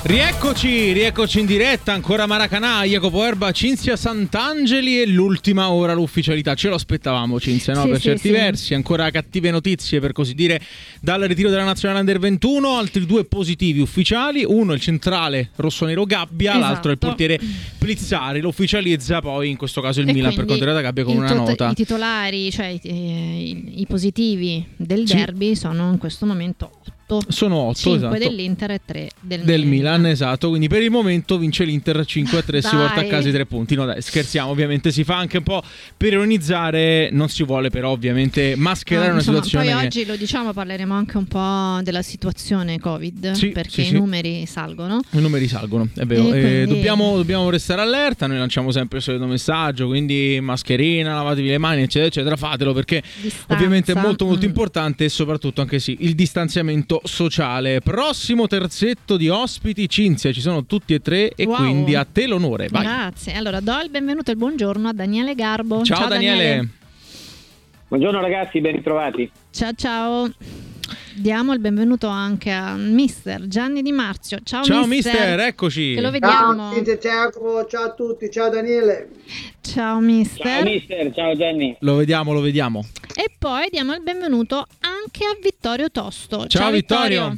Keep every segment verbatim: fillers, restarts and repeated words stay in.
Rieccoci, rieccoci in diretta, ancora Maracanã, Jacopo Erba, Cinzia Sant'Angeli e l'ultima ora l'ufficialità. Ce lo aspettavamo, Cinzia, no? Sì, per sì, certi sì. versi, ancora cattive notizie per così dire dal ritiro della nazionale under ventuno, altri due positivi ufficiali, uno il centrale rossonero Gabbia, Esatto. l'altro il portiere Plizzari, lo ufficializza poi in questo caso il E Milan per quindi quanto riguarda Gabbia con i una tot- nota. I titolari, cioè i, i, i positivi del Sì. derby sono in questo momento otto. Sono otto, cinque esatto. dell'Inter e tre del, Del Milan, esatto, quindi per il momento vince l'Inter cinque a tre, si Dai. porta a casa i tre punti. No dai, scherziamo, ovviamente si fa anche un po' per ironizzare, non si vuole però ovviamente mascherare No, una insomma, situazione poi che... oggi lo diciamo, parleremo anche un po' della situazione Covid, Sì, perché sì, i sì. numeri salgono. I numeri salgono, è vero. E Eh, quindi- dobbiamo, dobbiamo restare allerta, noi lanciamo sempre il solito messaggio, quindi mascherina, lavatevi le mani, eccetera, eccetera, fatelo perché Distanza. ovviamente è molto molto Mm. importante e soprattutto anche sì, il distanziamento sociale. Prossimo terzetto di ospiti, Cinzia, ci sono tutti e tre e Wow. quindi a te l'onore, vai. Grazie. Allora do il benvenuto e il buongiorno a Daniele Garbo. Ciao, Daniele. Buongiorno ragazzi, ben ritrovati. Ciao ciao. Diamo il benvenuto anche a mister Gianni Di Marzio. Ciao, Ciao mister. mister, eccoci. Che lo vediamo. Ciao, Cinzia, ciao, ciao a tutti, ciao Daniele. Ciao mister. Ciao mister, ciao Gianni. Lo vediamo, lo vediamo. E poi diamo il benvenuto anche a Vittorio Tosto. Ciao, Vittorio.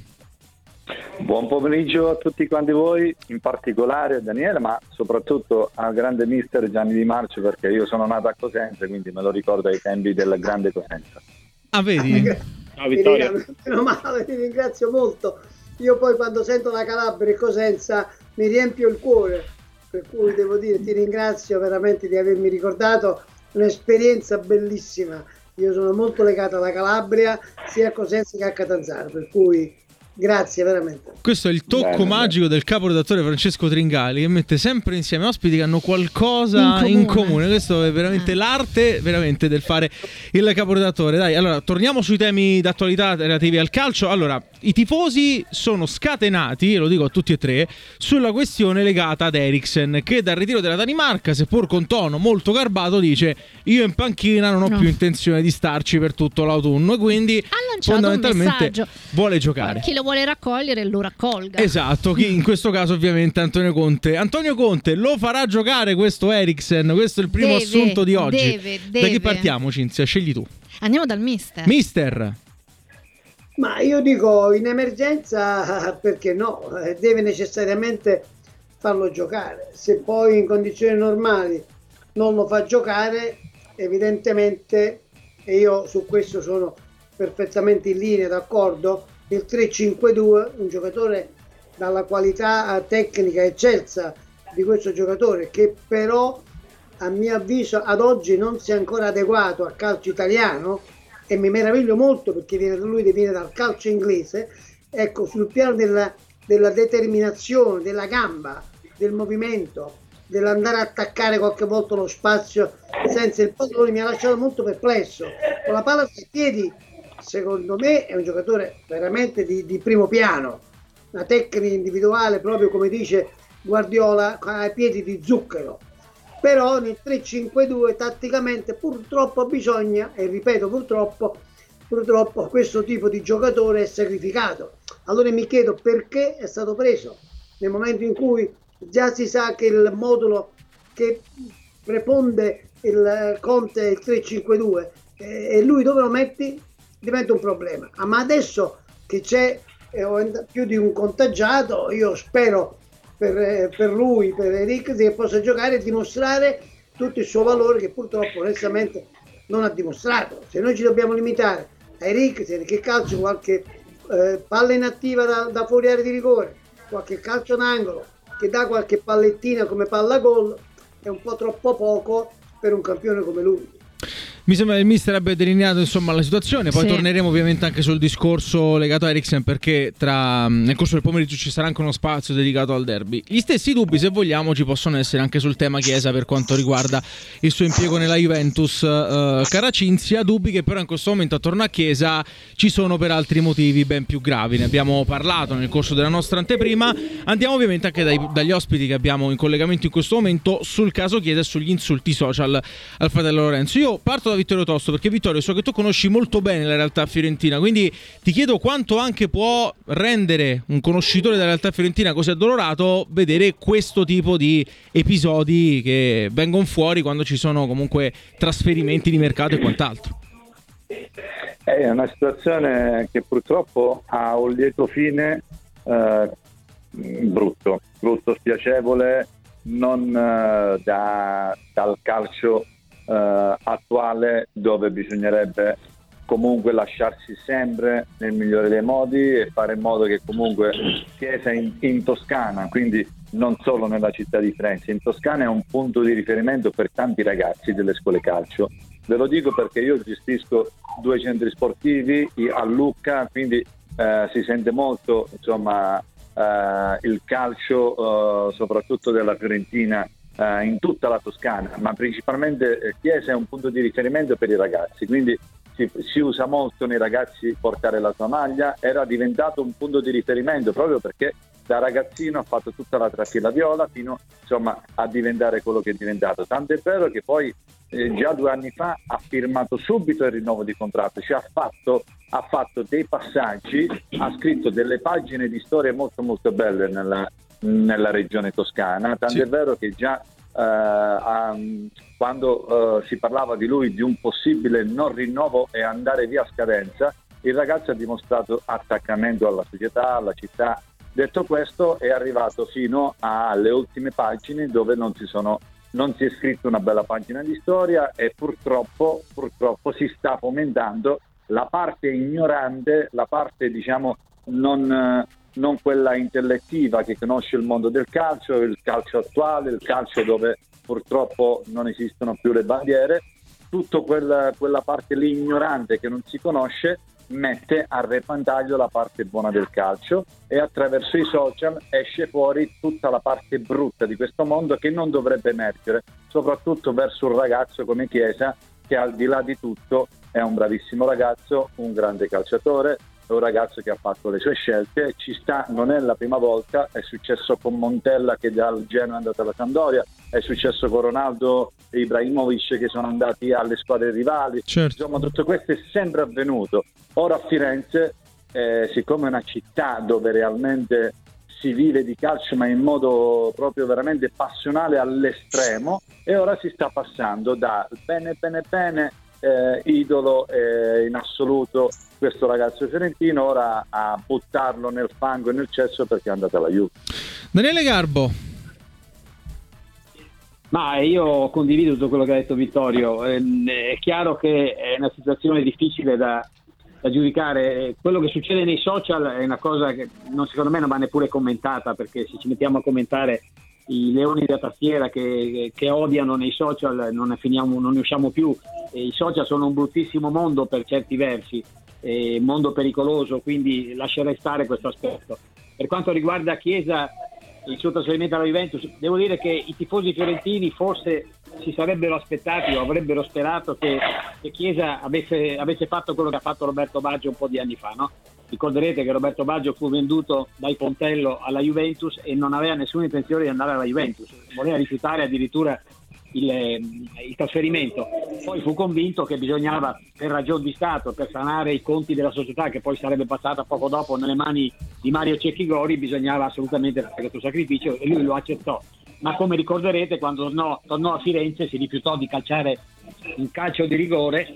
Buon pomeriggio a tutti quanti voi, in particolare a Daniele, ma soprattutto al grande mister Gianni Di Marzio, perché io sono nato a Cosenza, quindi me lo ricordo ai tempi del grande Cosenza. Ah, vedi? Ciao Vittorio. Meno male, ti ringrazio molto. Io poi quando sento la Calabria e Cosenza mi riempio il cuore, per cui devo dire ti ringrazio veramente di avermi ricordato un'esperienza bellissima. Io sono molto legato alla Calabria, sia a Cosenza che a Catanzaro, per cui grazie veramente. Questo è il tocco Bene, magico del caporedattore Francesco Tringali, che mette sempre insieme ospiti che hanno qualcosa in In comune. comune. Questo è veramente Eh. l'arte veramente del fare il caporedattore. Dai, allora torniamo sui temi d'attualità relativi al calcio. Allora, i tifosi sono scatenati, e lo dico a tutti e tre, sulla questione legata ad Eriksen, che dal ritiro della Danimarca, seppur con tono molto garbato, dice: io in panchina non ho No. più intenzione di starci per tutto l'autunno, e quindi Ha lanciato un fondamentalmente messaggio. vuole giocare. Chi lo vuole raccogliere lo raccolga. Esatto, chi in questo caso ovviamente Antonio Conte. Antonio Conte lo farà giocare questo Eriksen? Questo è il primo Deve, assunto di oggi. deve, Da chi deve. partiamo, Cinzia? Scegli tu. Andiamo dal mister. Mister. Ma io dico in emergenza perché no, Eh, deve necessariamente farlo giocare. Se poi in condizioni normali non lo fa giocare, evidentemente, e io su questo sono perfettamente in linea, d'accordo, il tre cinque due, un giocatore dalla qualità tecnica eccelsa di questo giocatore, che però a mio avviso ad oggi non si è ancora adeguato al calcio italiano, e mi meraviglio molto perché viene, lui viene dal calcio inglese. Ecco, sul piano della, della determinazione, della gamba, del movimento, dell'andare a attaccare qualche volta lo spazio senza il pallone, mi ha lasciato molto perplesso. Con la palla sui piedi, secondo me, è un giocatore veramente di, di primo piano, una tecnica individuale proprio come dice Guardiola, ai piedi di zucchero. Però nel tre cinque due tatticamente purtroppo bisogna, e ripeto purtroppo, purtroppo questo tipo di giocatore è sacrificato. Allora mi chiedo perché è stato preso nel momento in cui già si sa che il modulo che preponde il Conte è il tre cinque due, e lui dove lo metti diventa un problema. Ah, ma adesso che c'è eh, più di un contagiato, io spero per, per lui, per Eriksen, che possa giocare e dimostrare tutto il suo valore, che purtroppo onestamente non ha dimostrato. Se noi ci dobbiamo limitare a Eriksen che calcia qualche eh, palla inattiva da, da fuori area di rigore, qualche calcio d'angolo, che dà qualche pallettina come palla gol, è un po' troppo poco per un campione come lui. Mi sembra che il mister abbia delineato insomma la situazione, poi Sì. torneremo ovviamente anche sul discorso legato a Eriksen, perché tra, nel corso del pomeriggio ci sarà anche uno spazio dedicato al derby. Gli stessi dubbi, se vogliamo, ci possono essere anche sul tema Chiesa per quanto riguarda il suo impiego nella Juventus. Uh, cara Cinzia, dubbi che però in questo momento attorno a Chiesa ci sono per altri motivi ben più gravi. Ne abbiamo parlato nel corso della nostra anteprima. Andiamo ovviamente anche dai, dagli ospiti che abbiamo in collegamento in questo momento sul caso Chiesa e sugli insulti social al fratello Lorenzo. Io parto da a Vittorio Tosto, perché Vittorio, so che tu conosci molto bene la realtà fiorentina, quindi ti chiedo quanto anche può rendere un conoscitore della realtà fiorentina così addolorato vedere questo tipo di episodi che vengono fuori quando ci sono comunque trasferimenti di mercato e quant'altro. È una situazione che purtroppo ha un lieto fine eh, brutto, brutto, spiacevole, non eh, da, dal calcio eh, attuale, dove bisognerebbe comunque lasciarsi sempre nel migliore dei modi e fare in modo che comunque Chiesa in, in Toscana, quindi non solo nella città di Firenze, in Toscana è un punto di riferimento per tanti ragazzi delle scuole calcio. Ve lo dico perché io gestisco due centri sportivi a Lucca, quindi eh, si sente molto, insomma, eh, il calcio eh, soprattutto della Fiorentina eh, in tutta la Toscana, ma principalmente eh, Chiesa è un punto di riferimento per i ragazzi, quindi si, si usa molto nei ragazzi portare la sua maglia. Era diventato un punto di riferimento proprio perché da ragazzino ha fatto tutta la trafila viola fino, insomma, a diventare quello che è diventato. Tanto è vero che poi eh, già due anni fa ha firmato subito il rinnovo di contratto, cioè ha fatto, ha fatto dei passaggi, ha scritto delle pagine di storie molto molto belle nella, nella regione toscana. Tanto sì. È vero che già eh, ha, quando eh, si parlava di lui, di un possibile non rinnovo e andare via a scadenza, il ragazzo ha dimostrato attaccamento alla società, alla città. Detto questo, è arrivato fino alle ultime pagine dove non si sono non si è scritto una bella pagina di storia e purtroppo purtroppo si sta fomentando la parte ignorante, la parte, diciamo, non, non quella intellettiva che conosce il mondo del calcio, il calcio attuale, il calcio dove purtroppo non esistono più le bandiere. Tutto quella, quella parte lì ignorante che non si conosce mette a repentaglio la parte buona del calcio e attraverso i social esce fuori tutta la parte brutta di questo mondo che non dovrebbe emergere, soprattutto verso un ragazzo come Chiesa, che al di là di tutto è un bravissimo ragazzo, un grande calciatore, è un ragazzo che ha fatto le sue scelte, ci sta, non è la prima volta, è successo con Montella che dal Genoa è andato alla Sampdoria, è successo con Ronaldo e Ibrahimovic che sono andati alle squadre rivali, certo. Insomma, tutto questo è sempre avvenuto. Ora a Firenze, eh, siccome è una città dove realmente si vive di calcio ma in modo proprio veramente passionale all'estremo, e ora si sta passando da bene bene bene eh, idolo eh, in assoluto questo ragazzo fiorentino, ora a buttarlo nel fango e nel cesso perché è andato alla Juve. Daniele Garbo. Ma io condivido tutto quello che ha detto Vittorio. È chiaro che è una situazione difficile da, da giudicare. Quello che succede nei social è una cosa che non, secondo me non va neppure commentata, perché se ci mettiamo a commentare i leoni della tastiera che, che odiano nei social non ne finiamo, non ne usciamo più. E i social sono un bruttissimo mondo per certi versi, eh, mondo pericoloso, quindi lascerei stare questo aspetto. Per quanto riguarda Chiesa, il suo trasferimento alla Juventus, devo dire che i tifosi fiorentini forse si sarebbero aspettati o avrebbero sperato che, che Chiesa avesse, avesse fatto quello che ha fatto Roberto Baggio un po' di anni fa, no? Ricorderete che Roberto Baggio fu venduto dai Pontello alla Juventus e non aveva nessuna intenzione di andare alla Juventus, voleva rifiutare addirittura il, il trasferimento. Poi fu convinto che bisognava, per ragioni di Stato, per sanare i conti della società che poi sarebbe passata poco dopo nelle mani di Mario Cecchigori, bisognava assolutamente fare questo sacrificio e lui lo accettò. Ma come ricorderete, quando tornò, tornò a Firenze si rifiutò di calciare un calcio di rigore,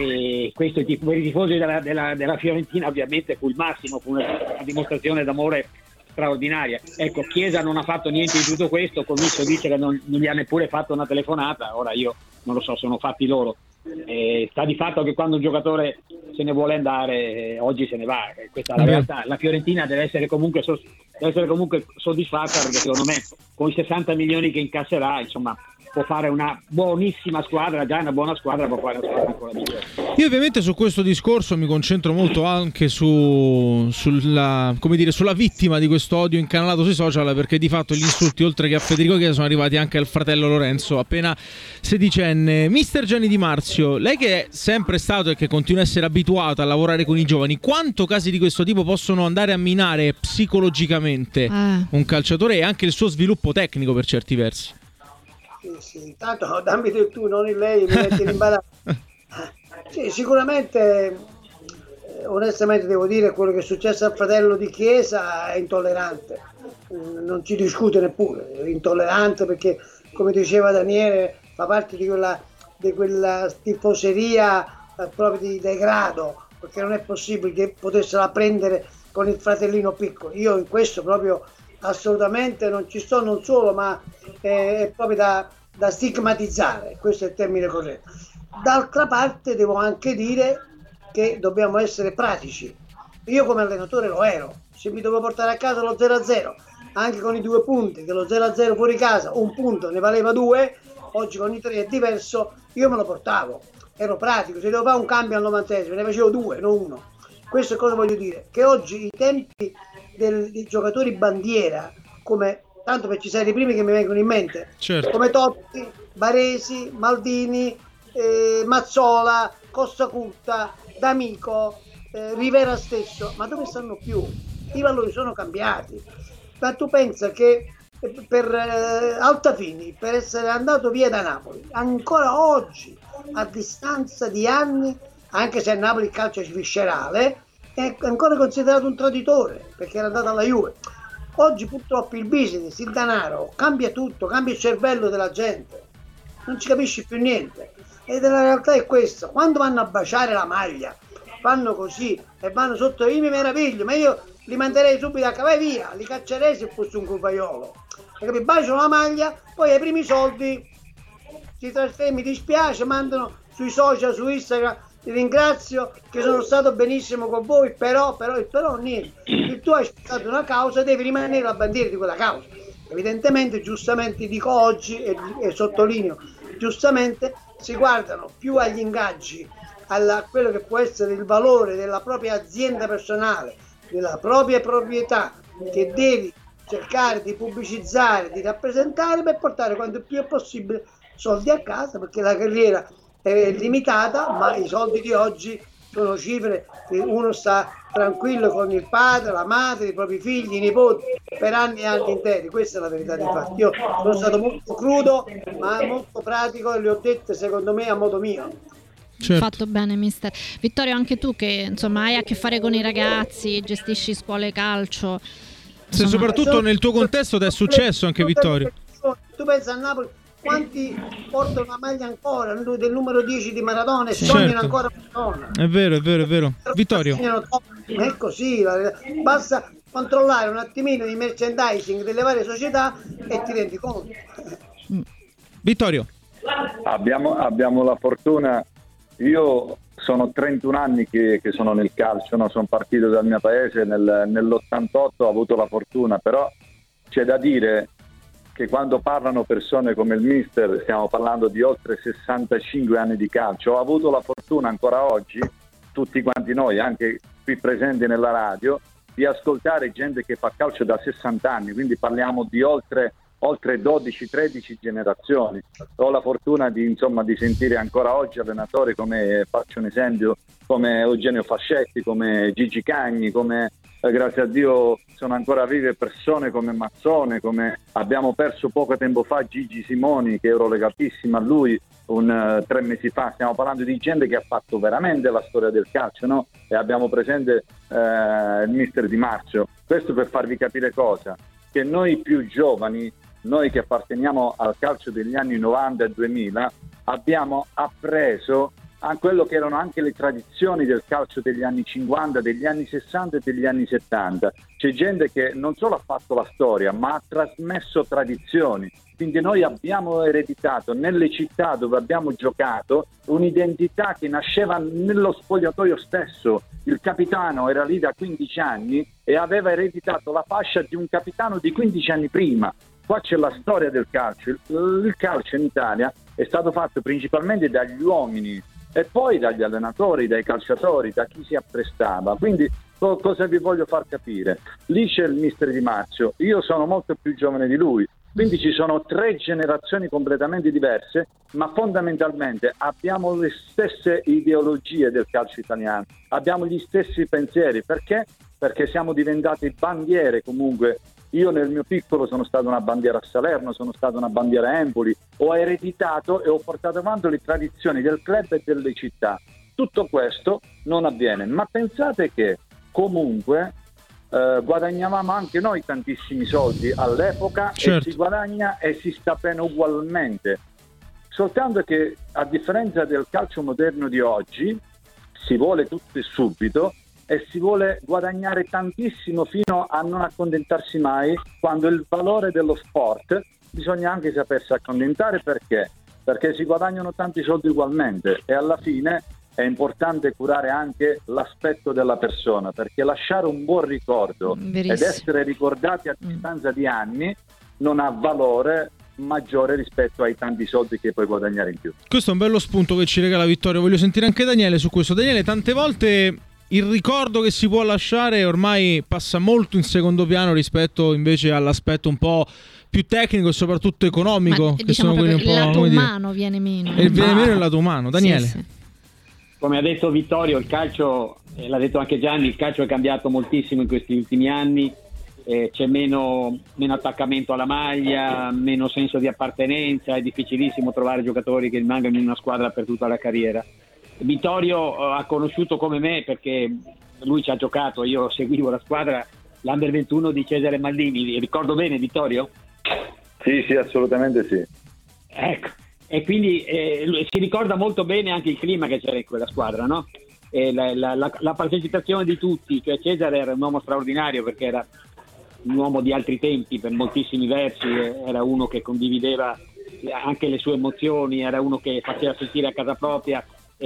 e questo per i tifosi della, della, della Fiorentina ovviamente fu il massimo, fu una, una dimostrazione d'amore straordinaria. Ecco, Chiesa non ha fatto niente di tutto questo, Commisso dice che non, non gli ha neppure fatto una telefonata, ora io non lo so, sono fatti loro. Eh, sta di fatto che quando un giocatore se ne vuole andare, eh, oggi se ne va, eh, questa è la realtà. La Fiorentina deve essere comunque so- deve essere comunque soddisfatta, perché secondo me con i sessanta milioni che incasserà, insomma, può fare una buonissima squadra, già una buona squadra, può fare una squadra ancora migliore. Io ovviamente su questo discorso mi concentro molto anche su sulla, come dire, sulla vittima di questo odio incanalato sui social, perché di fatto gli insulti, oltre che a Federico Chiesa, sono arrivati anche al fratello Lorenzo, appena sedicenne. Mister Gianni Di Marzio, lei che è sempre stato e che continua a essere abituato a lavorare con i giovani, quanto casi di questo tipo possono andare a minare psicologicamente eh. un calciatore e anche il suo sviluppo tecnico per certi versi? Sì, sì. Tanto dammi tu, non lei, mi metti in imbarazzo. Sì, sicuramente, eh, onestamente devo dire, quello che è successo al fratello di Chiesa è intollerante, mm, non ci discute neppure, è intollerante perché, come diceva Daniele, fa parte di quella, di quella tifoseria eh, proprio di degrado, perché non è possibile che potessero prendere con il fratellino piccolo. Io in questo proprio assolutamente non ci sto, non solo, ma eh, è proprio da, da stigmatizzare, questo è il termine corretto. D'altra parte devo anche dire che dobbiamo essere pratici. Io come allenatore lo ero, se mi dovevo portare a casa lo zero a zero, anche con i due punti, che lo zero a zero fuori casa, un punto ne valeva due, oggi con i tre è diverso, io me lo portavo, ero pratico, se devo fare un cambio al novantesimo ne facevo due, non uno. Questo è cosa voglio dire, che oggi i tempi del, dei giocatori bandiera, come tanto per ci sono i primi che mi vengono in mente, certo. come Totti, Baresi, Maldini, eh, Mazzola, Costa Curta, D'Amico, eh, Rivera stesso, ma dove stanno più? I valori sono cambiati. Ma tu pensa che per eh, Altafini, per essere andato via da Napoli, ancora oggi, a distanza di anni, anche se a Napoli il calcio è viscerale, è ancora considerato un traditore perché era andato alla Juve. Oggi purtroppo il business, il denaro cambia tutto, cambia il cervello della gente, non ci capisci più niente. E la realtà è questa: quando vanno a baciare la maglia fanno così e vanno sotto, io mi meraviglio, ma io li manderei subito a cavare via, li caccerei se fosse un cupaiolo, perché baciano la maglia, poi ai primi soldi si trasferiscono, mi dispiace, mandano sui social, su Instagram, ti ringrazio che sono stato benissimo con voi, però, però, però niente, se tu hai spezzato una causa devi rimanere la bandiera di quella causa. Evidentemente, giustamente dico oggi e, e sottolineo, giustamente si guardano più agli ingaggi, a quello che può essere il valore della propria azienda personale, della propria proprietà, che devi cercare di pubblicizzare, di rappresentare per portare quanto più è possibile soldi a casa, perché la carriera è limitata, ma i soldi di oggi sono cifre che uno sta tranquillo con il padre, la madre, i propri figli, i nipoti per anni e anni interi. Questa è la verità dei fatti. Io sono stato molto crudo ma molto pratico e le ho dette secondo me a modo mio. Certo. Fatto bene, mister Vittorio, anche tu che insomma hai a che fare con i ragazzi, gestisci scuole calcio, se soprattutto nel tuo contesto ti è successo anche, Vittorio. Tu pensa a Napoli quanti portano la maglia ancora del numero dieci di Maradona e sì, sognano certo. ancora Maradona. È vero, è vero, è vero. Vittorio, è così, basta controllare un attimino i merchandising delle varie società e ti rendi conto. Vittorio, abbiamo, abbiamo la fortuna, io sono trentuno anni che, che sono nel calcio, no? Sono partito dal mio paese nel, nell'ottantotto, ho avuto la fortuna, però c'è da dire che quando parlano persone come il mister, stiamo parlando di oltre sessantacinque anni di calcio. Ho avuto la fortuna ancora oggi, tutti quanti noi, anche qui presenti nella radio, di ascoltare gente che fa calcio da sessanta anni, quindi parliamo di oltre, oltre dodici tredici generazioni. Ho la fortuna di, insomma, di sentire ancora oggi allenatori come, faccio un esempio, come Eugenio Fascetti, come Gigi Cagni, come eh, grazie a Dio sono ancora vive persone come Mazzone, come abbiamo perso poco tempo fa Gigi Simoni, che ero legatissimo a lui un uh, tre mesi fa. Stiamo parlando di gente che ha fatto veramente la storia del calcio, no? E abbiamo presente uh, il mister Di Marzio. Questo per farvi capire cosa? Che noi più giovani, noi che apparteniamo al calcio degli anni novanta e duemila, abbiamo appreso a quello che erano anche le tradizioni del calcio degli anni cinquanta, degli anni sessanta e degli anni settanta. C'è gente che non solo ha fatto la storia, ma ha trasmesso tradizioni. Quindi noi abbiamo ereditato nelle città dove abbiamo giocato un'identità che nasceva nello spogliatoio stesso. Il capitano era lì da quindici anni e aveva ereditato la fascia di un capitano di quindici anni prima. Qua c'è la storia del calcio. Il, il calcio in Italia è stato fatto principalmente dagli uomini e poi dagli allenatori, dai calciatori, da chi si apprestava. Quindi co- cosa vi voglio far capire? Lì c'è il mister Di Marzio, io sono molto più giovane di lui, quindi ci sono tre generazioni completamente diverse, ma fondamentalmente abbiamo le stesse ideologie del calcio italiano, abbiamo gli stessi pensieri. Perché? Perché siamo diventati bandiere comunque. Io nel mio piccolo sono stato una bandiera a Salerno, sono stato una bandiera a Empoli, ho ereditato e ho portato avanti le tradizioni del club e delle città. Tutto questo non avviene, ma pensate che comunque eh, guadagnavamo anche noi tantissimi soldi all'epoca, certo. E si guadagna e si sta bene ugualmente, soltanto che a differenza del calcio moderno di oggi si vuole tutto e subito e si vuole guadagnare tantissimo fino a non accontentarsi mai, quando il valore dello sport bisogna anche sapersi accontentare. Perché? Perché si guadagnano tanti soldi ugualmente e alla fine è importante curare anche l'aspetto della persona, perché lasciare un buon ricordo Verissimo. ed essere ricordati a distanza di anni non ha valore maggiore rispetto ai tanti soldi che puoi guadagnare in più. Questo è un bello spunto che ci regala Vittorio. Voglio sentire anche Daniele su questo. Daniele, tante volte il ricordo che si può lasciare ormai passa molto in secondo piano rispetto invece all'aspetto un po' più tecnico e soprattutto economico. Ma, che diciamo sono quelli un il po', lato come dire, umano viene meno. e viene Ma- meno il lato umano. Daniele. Sì, sì. Come ha detto Vittorio, il calcio, eh, l'ha detto anche Gianni, il calcio è cambiato moltissimo in questi ultimi anni, eh, c'è meno, meno attaccamento alla maglia, meno senso di appartenenza, è difficilissimo trovare giocatori che rimangano in una squadra per tutta la carriera. Vittorio eh, ha conosciuto come me, perché lui ci ha giocato, io seguivo la squadra, l'Under ventuno di Cesare Maldini, ricordo bene Vittorio? Sì, sì, assolutamente sì. Ecco, e quindi eh, lui- si ricorda molto bene anche il clima che c'era in quella squadra, no? E la, la- la- la partecipazione di tutti, cioè Cesare era un uomo straordinario perché era un uomo di altri tempi per moltissimi versi, eh, era uno che condivideva anche le sue emozioni, era uno che faceva sentire a casa propria.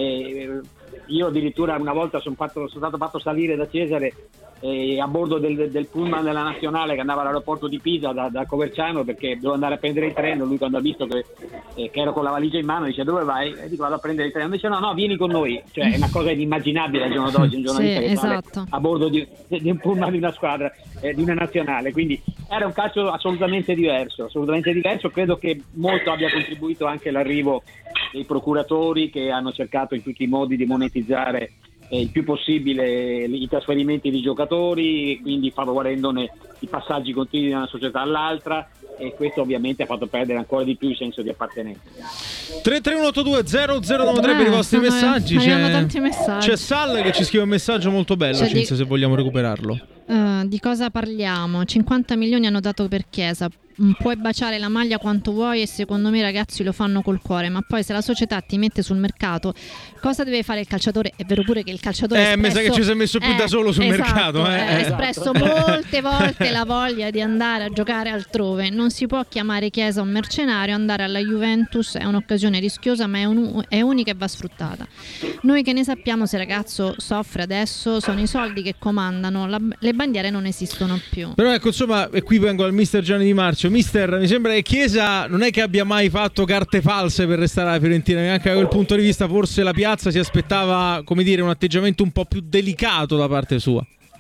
E io addirittura una volta sono, fatto, sono stato fatto salire da Cesare eh, a bordo del, del pullman della nazionale che andava all'aeroporto di Pisa da, da Coverciano, perché dovevo andare a prendere il treno. Lui, quando ha visto che, eh, che ero con la valigia in mano, dice: dove vai? E dico: vado a prendere il treno. Dice: no, no, vieni con noi. Cioè è una cosa inimmaginabile al giorno d'oggi, un giornalista Sì, che sale esatto. a bordo di, di un pullman di una squadra, eh, di una nazionale. Quindi era un calcio assolutamente diverso, assolutamente diverso. Credo che molto abbia contribuito anche l'arrivo dei procuratori, che hanno cercato in tutti i modi di monetizzare eh, il più possibile i trasferimenti di giocatori, quindi favorendone i passaggi continui da una società all'altra, e questo ovviamente ha fatto perdere ancora di più il senso di appartenenza. tre tre uno otto due zero zero nove tre per i Eh, vostri stanno- messaggi. arrivano C'è, tanti messaggi. c'è Sal che ci scrive un messaggio molto bello, Cioè, Cinzia, di- se vogliamo recuperarlo. Eh, di cosa parliamo? cinquanta milioni hanno dato per Chiesa. Mm, Puoi baciare la maglia quanto vuoi e secondo me i ragazzi lo fanno col cuore, ma poi se la società ti mette sul mercato, cosa deve fare il calciatore? È vero pure che il calciatore Eh, ha mi sa espresso- che ci si è messo più da solo sul esatto, mercato, eh. Ha espresso molte volte la voglia di andare a giocare altrove. Non si può chiamare Chiesa un mercenario. Andare alla Juventus è un'occasione rischiosa, ma è, un- è unica e va sfruttata. Noi che ne sappiamo se il ragazzo soffre adesso? Sono i soldi che comandano, la- le bandiere non esistono più. Però ecco, insomma, e qui vengo al mister Gianni Di Marcio. Mister, mi sembra che Chiesa non è che abbia mai fatto carte false per restare alla Fiorentina, anche da quel punto di vista forse la piazza si aspettava, come dire, un atteggiamento un po' più delicato da parte sua.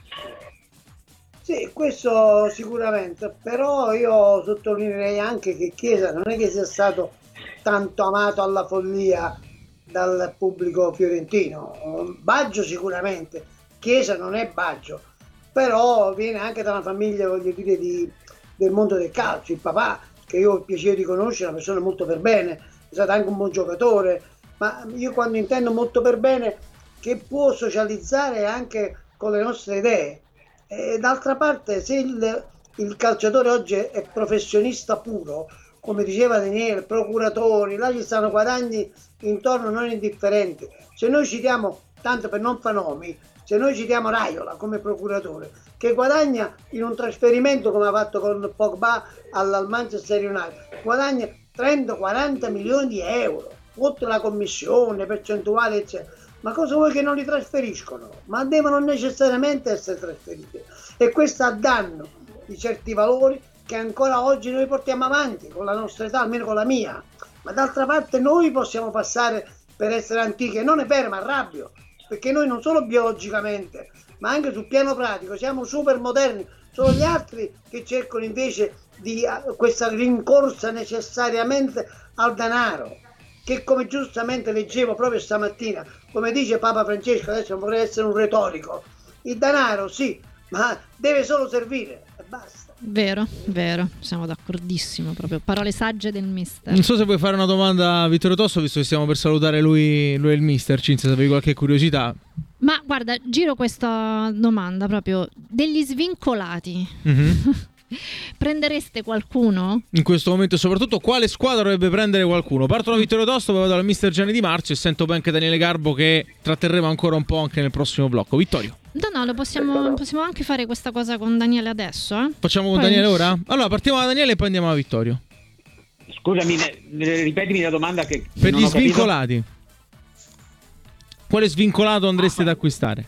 Sì, questo sicuramente, però io sottolineerei anche che Chiesa non è che sia stato tanto amato alla follia dal pubblico fiorentino. Baggio sicuramente, Chiesa non è Baggio, però viene anche da una famiglia, voglio dire, di, del mondo del calcio. Il papà, che io ho il piacere di conoscere, è una persona molto per bene, è stato anche un buon giocatore, ma io quando intendo molto per bene, che può socializzare anche con le nostre idee. E d'altra parte, se il, il calciatore oggi è professionista puro, come diceva Daniele, procuratori, là ci stanno guadagni intorno non indifferenti. Se noi citiamo, tanto per non fare nomi, se noi citiamo Raiola come procuratore, che guadagna in un trasferimento come ha fatto con Pogba al, al Manchester United, guadagna trenta quaranta milioni di euro, oltre la commissione, percentuale, eccetera. Ma cosa vuoi che non li trasferiscono? Ma devono necessariamente essere trasferiti. E questo a danno di certi valori che ancora oggi noi portiamo avanti con la nostra età, almeno con la mia. Ma d'altra parte noi possiamo passare per essere antichi, e non è vero, ma arrabbio, perché noi non solo biologicamente, ma anche sul piano pratico siamo super moderni. Sono gli altri che cercano invece di uh, questa rincorsa necessariamente al denaro, che, come giustamente leggevo proprio stamattina, come dice Papa Francesco, adesso non vorrei essere un retorico, il denaro sì, ma deve solo servire e basta, Vero, vero, siamo d'accordissimo, proprio parole sagge del mister. Non so se vuoi fare una domanda a Vittorio Tosto, visto che stiamo per salutare lui, lui e il mister. Cinzia, se avevi qualche curiosità. Ma guarda, giro questa domanda proprio, degli svincolati. Mm-hmm. Prendereste qualcuno? In questo momento, soprattutto, quale squadra dovrebbe prendere qualcuno? Parto da Vittorio Tosto, poi vado dal mister Gianni Di Marzio e sento poi anche Daniele Garbo, che tratterremo ancora un po' anche nel prossimo blocco. Vittorio. No, no, lo possiamo, possiamo anche fare questa cosa con Daniele adesso, eh? Facciamo con Poi... Daniele ora? Allora partiamo da Daniele e poi andiamo a Vittorio. Scusami, ripetimi la domanda che per non gli ho capito. svincolati, quale svincolato andreste ad acquistare?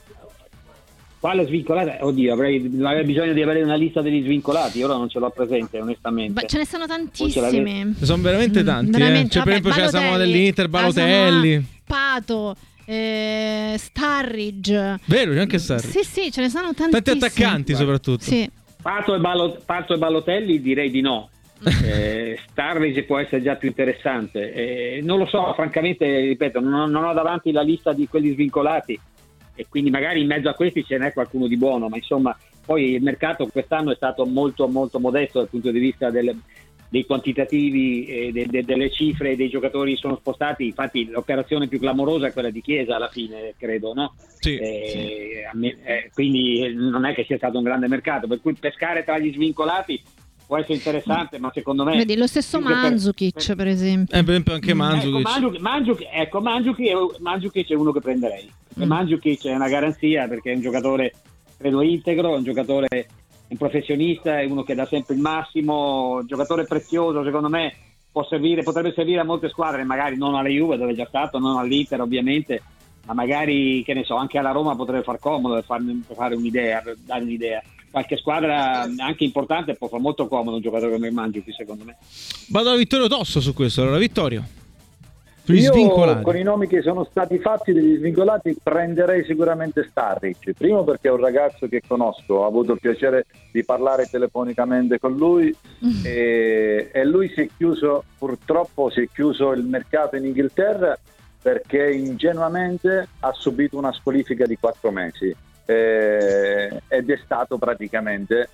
Quale svincolata? Oddio, avrei, avrei bisogno di avere una lista degli svincolati. Ora non ce l'ho presente, onestamente. Ma ce ne sono tantissimi. Sono veramente tanti. Mm, veramente, eh. Cioè, vabbè, per esempio, c'è la Samoa dell'Inter, Balotelli, Asamoah, Pato, eh, Starridge. Vero, c'è anche Starridge. Sì, sì, ce ne sono tantissimi. Tanti attaccanti, soprattutto. Sì. Pato e, Balo, Pato e Balotelli direi di no. eh, Starridge può essere già più interessante. Eh, non lo so, francamente, ripeto, non, non ho davanti la lista di quelli svincolati. E quindi magari in mezzo a questi ce n'è qualcuno di buono, ma insomma poi il mercato quest'anno è stato molto molto modesto dal punto di vista del, dei quantitativi, e de, de, delle cifre dei giocatori sono spostati. Infatti l'operazione più clamorosa è quella di Chiesa alla fine, credo, no? Sì, eh, sì. A me, eh, quindi non è che sia stato un grande mercato, per cui pescare tra gli svincolati può essere interessante, ma secondo me... Vedi, lo stesso Mandzukic, per, per esempio. Eh, per esempio anche Mandzukic. Ecco, Mandzukic, Mandzukic, ecco, Mandzukic, è, Mandzukic è uno che prenderei. Mm. Mandzukic è una garanzia perché è un giocatore, credo, integro, è un giocatore, un professionista, è uno che dà sempre il massimo, un giocatore prezioso, secondo me può servire, potrebbe servire a molte squadre, magari non alla Juve dove è già stato, non all'Inter ovviamente, ma magari, che ne so, anche alla Roma potrebbe far comodo per farne, per fare un'idea, per dare un'idea. Qualche squadra anche importante può fare molto comodo un giocatore come Mandzukic, secondo me. Vado da Vittorio Tosso su questo. Allora, Vittorio, sugli io svincolati. Con i nomi che sono stati fatti degli svincolati prenderei sicuramente Starridge. Primo perché è un ragazzo che conosco, ho avuto il piacere di parlare telefonicamente con lui mm. e, e lui si è chiuso, purtroppo si è chiuso il mercato in Inghilterra perché ingenuamente ha subito una squalifica di quattro mesi. Eh, ed è stato praticamente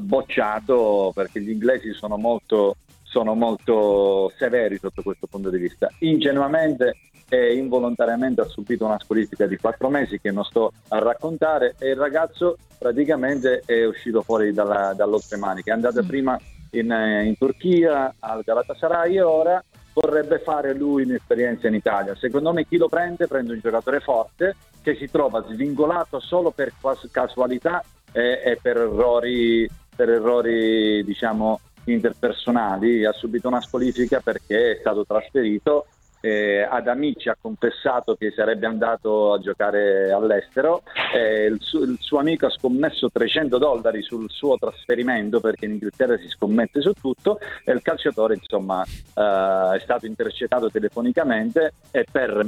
bocciato perché gli inglesi sono molto, sono molto severi sotto questo punto di vista. Ingenuamente e involontariamente ha subito una squalifica di quattro mesi che non sto a raccontare e il ragazzo praticamente è uscito fuori dalla, dall'oltremanica. È andato mm. prima in, in Turchia al Galatasaray e ora vorrebbe fare lui un'esperienza in Italia. Secondo me chi lo prende prende un giocatore forte che si trova svingolato solo per casualità e, e per errori per errori diciamo interpersonali. Ha subito una squalifica perché è stato trasferito. Eh, ad Amici ha confessato che sarebbe andato a giocare all'estero, eh, il, su- il suo amico ha scommesso trecento dollari sul suo trasferimento perché in Inghilterra si scommette su tutto e il calciatore insomma eh, è stato intercettato telefonicamente e per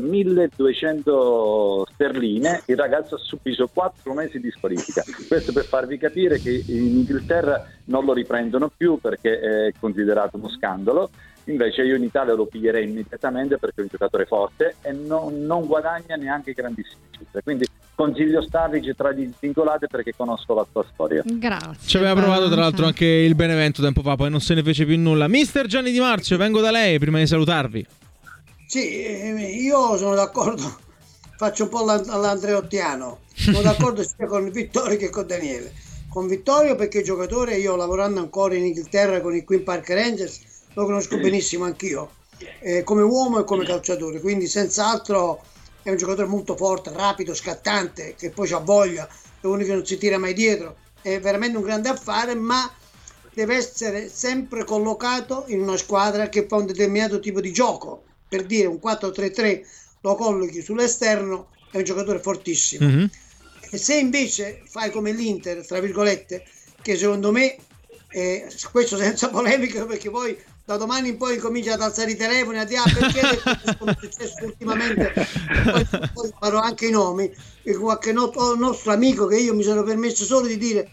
milleduecento sterline il ragazzo ha subito quattro mesi di squalifica. Questo per farvi capire che in Inghilterra non lo riprendono più perché è considerato uno scandalo. Invece io in Italia lo piglierei immediatamente perché è un giocatore forte e non, non guadagna neanche grandissime cifre. Quindi consiglio Starridge tra gli svincolati perché conosco la sua storia. Grazie. Ci aveva provato tra l'altro anche il Benevento tempo fa, poi non se ne fece più nulla. Mister Gianni Di Marzio, vengo da lei prima di salutarvi. Sì, io sono d'accordo, faccio un po' all'andreottiano, sono d'accordo sia con Vittorio che con Daniele. Con Vittorio perché giocatore, io lavorando ancora in Inghilterra con i Queen Park Rangers lo conosco benissimo anch'io, eh, come uomo e come calciatore, quindi senz'altro è un giocatore molto forte, rapido, scattante, che poi c'ha voglia, è uno che non si tira mai dietro, è veramente un grande affare, ma deve essere sempre collocato in una squadra che fa un determinato tipo di gioco. Per dire, un quattro tre tre lo collochi sull'esterno, è un giocatore fortissimo. Mm-hmm. E se invece fai come l'Inter, tra virgolette, che secondo me, eh, questo senza polemica, perché poi da domani in poi comincia ad alzare i telefoni a dire ah, perché come è successo ultimamente, poi, poi farò anche i nomi, e qualche no- nostro amico che io mi sono permesso solo di dire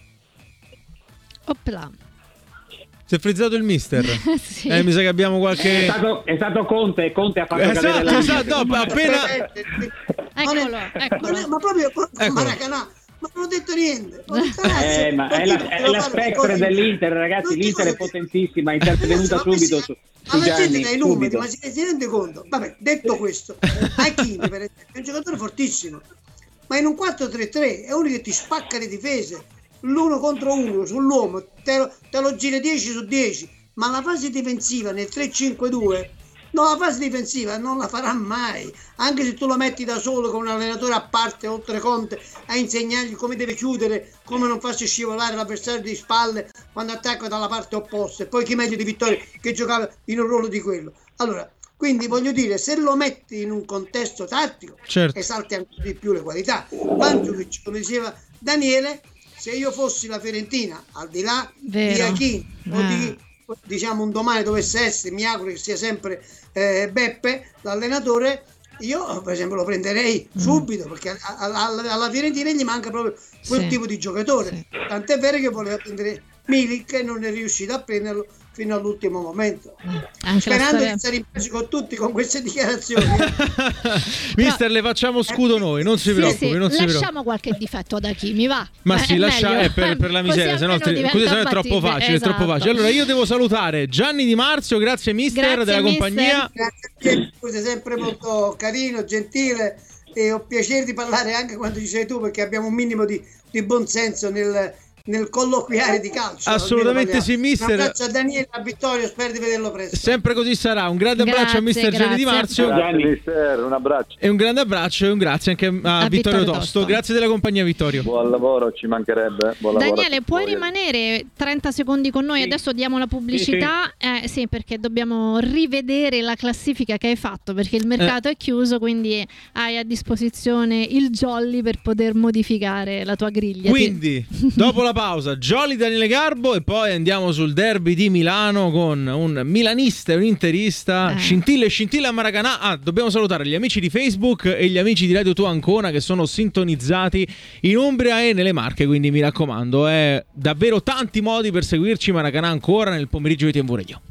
Opla. Si è frizzato il mister. Sì. Eh, mi sa che abbiamo qualche. È stato, è stato Conte, Conte ha fatto esatto, cadere la esatto, no, appena. Eccolo, eccolo. Ma, ma proprio ecco. Maracanà, Ma non ho detto niente. Non ho detto, ragazzi, Eh, ma è la, è la spectre dell'Inter, ragazzi. L'Inter è potentissima, è intervenuta subito su, Ma su leggete Gianni, dai numeri, subito. ma si, si rende conto? Vabbè, detto questo, Hakimi per esempio è un giocatore fortissimo, ma in un quattro tre tre è uno che ti spacca le difese, l'uno contro uno sull'uomo, te lo, te lo gira dieci su dieci, ma la fase difensiva nel tre cinque due, no, la fase difensiva non la farà mai, anche se tu lo metti da solo con un allenatore a parte, oltre Conte, a insegnargli come deve chiudere, come non farsi scivolare l'avversario di spalle quando attacca dalla parte opposta, e poi chi meglio di Vittorio che giocava in un ruolo di quello. Allora, quindi voglio dire, se lo metti in un contesto tattico, certo, esalti anche di più le qualità. Mandzukic, come diceva Daniele, se io fossi la Fiorentina, al di là Vero. di Hakimi o Eh. di chi diciamo un domani dovesse essere, mi auguro che sia sempre eh, Beppe l'allenatore, io per esempio lo prenderei Mm. subito, perché a- a- alla, alla Fiorentina gli manca proprio quel Sì. tipo di giocatore, Sì. tant'è vero che voleva prendere Milik e non è riuscito a prenderlo fino all'ultimo momento, Anche la sperando storia... di stare in pace con tutti con queste dichiarazioni. Mister, le facciamo scudo noi, non si Sì, preoccupi, sì, non si preoccupi. lasciamo qualche difetto ad Hakimi, va. Ma Eh, sì, è lascia meglio. eh, per, per la miseria, Così se no, almeno tri- diventa così se no è troppo fattibile, facile, è troppo esatto. facile. Allora io devo salutare Gianni Di Marzio, grazie mister Grazie, della mister. compagnia. Grazie a te, tu sei sempre molto carino, gentile, e ho piacere di parlare anche quando ci sei tu, perché abbiamo un minimo di, di buonsenso nel, nel colloquiare di calcio. Assolutamente almeno sì, parliamo. mister. Un abbraccio a Daniele, a Vittorio, spero di vederlo presto. Sempre così sarà. Un grande abbraccio Grazie, a mister Gianni Di grazie. Marzio. Grazie mister, un abbraccio. E un grande abbraccio e un grazie anche a, A Vittorio, Vittorio Tosto. Tosto. Grazie della compagnia, Vittorio. Buon lavoro, ci mancherebbe. Buon lavoro a Daniele, tutti puoi voi. rimanere trenta secondi con noi? Sì. Adesso diamo la pubblicità. Eh, sì, perché dobbiamo rivedere la classifica che hai fatto, perché il mercato è chiuso, quindi hai a disposizione il jolly per poter modificare la tua griglia. Quindi, dopo la pausa, Jolly Daniele Garbo, e poi andiamo sul derby di Milano con un milanista e un interista. Eh. Scintille e scintille a Maracanã. Ah, dobbiamo salutare gli amici di Facebook e gli amici di Radio Tua Ancona che sono sintonizzati in Umbria e nelle Marche, quindi mi raccomando, è davvero tanti modi per seguirci. Maracanã ancora nel pomeriggio di T V Radio.